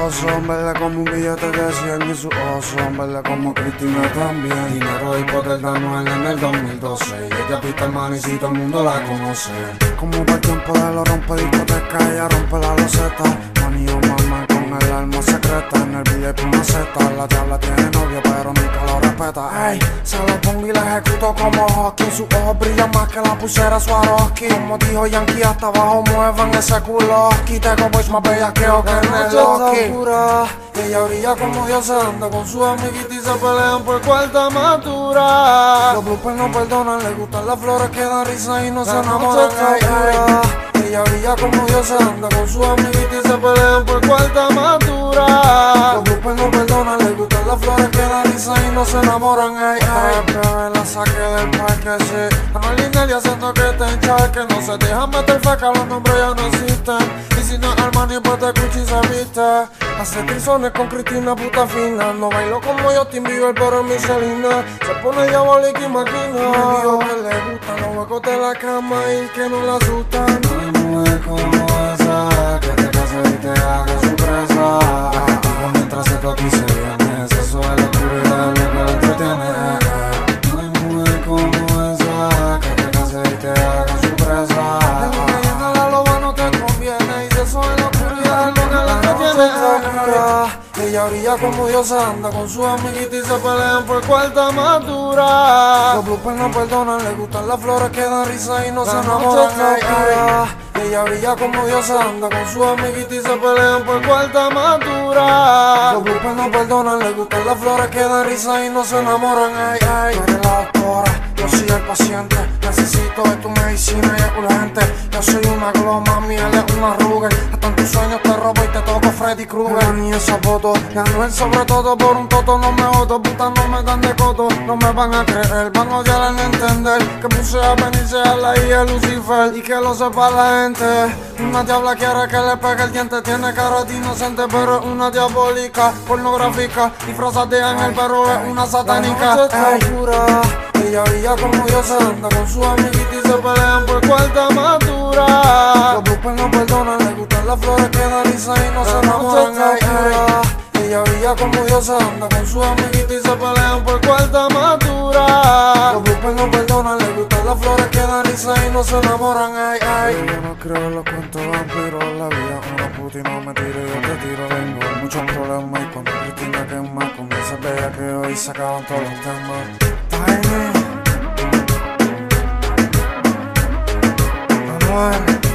ojos son verdes como un billete de 100 y sus ojos son verdes como Cristina también. Dinero y poder de Anuel en el 2012 y ella pista el maní y todo el mundo la conoce. Como para el tiempo de lo rompe discoteca, ella rompe la loseta. Manillo mamá con el alma secreta, en el billete una seta. La diabla tiene novio pero nunca lo respeta. Ey, se lo pongo y la ejecuto como hockey. Sus ojos brillan más que la pulsera Swarovski. Como dijo Yankee, hasta abajo muevan ese culo. Tengo boys más bellas que Okerneloki. Ella brilla como diosa, anda con sus amiguitas y se pelean por cuarta altura. Los bloopers no perdonan, le gustan las flores que dan risa y no se enamoran. Ella brilla como diosa, anda con sus amiguitas y se pelean por cuarta altura. Los bloopers no perdonan, le gustan las flores que dan risa y no se enamoran. Bebé, la saqué del parque, sí. Anuel y Nelly haciendo que te encharque. No se dejan meter feca, los nombres ya no existen. Y si no es Armani, pues te Gucci se viste. Hace trizones con Cristina, puta fina. No bailo como Justin Bieber, pero en Michelina. Se pone diabólica y maquina. Me dijo que le gustan los huecos de la cama y que no la asustan. No hay mujer como esa que te case y te haga su presa. Contigo mientras se toca y se viene. Eso es la oscuridad, lo que la entretiene. No hay mujer como esa que te case y te haga su presa. Ella brilla como diosa, anda con sus amiguitas y se pelean por cuarta altura. Los bloopers no perdonan, le gustan las flores que dan risa y no se enamoran. Ella brilla como diosa, anda con sus amiguitas y se pelean por cuarta altura. Los bloopers no perdonan, le gustan las flores que dan risa y no se enamoran. Tú eres la doctora, yo soy el paciente. Necesito de tu medicina y es urgente. Yo soy una gloma, mi él es una Ruger. Hasta en tus sueños te robo y te toco Freddy Krueger. Ni esa foto, y Anuel sobre todo por un toto. No me jodo, putas no me dan de coto. No me van a creer, van a odiar al entender que puse a venirse a la hija Lucifer. Y que lo sepa la gente. Una diabla quiere que le pegue el diente. Tiene cara de inocente pero es una diabólica. Pornográfica, disfrazada de ángel pero es una satánica. Ella brilla como diosa, anda con sus amiguitas y se pelean por cuarta altura. Los bloopers no perdonan, le gustan las flores que dan risa y no se enamoran. Ella brilla como diosa, anda con sus amiguitas y se pelean por cuarta altura. Los bloopers no perdonan, le gustan las flores que dan risa y no se enamoran. Yo no creo en los cuentos vampiros, la vida es una puta y no me tiro, yo te tiro. Tengo muchos problemas y cuando Cristina quema, con esa bella que hoy se acaban todos los temas. Manuel.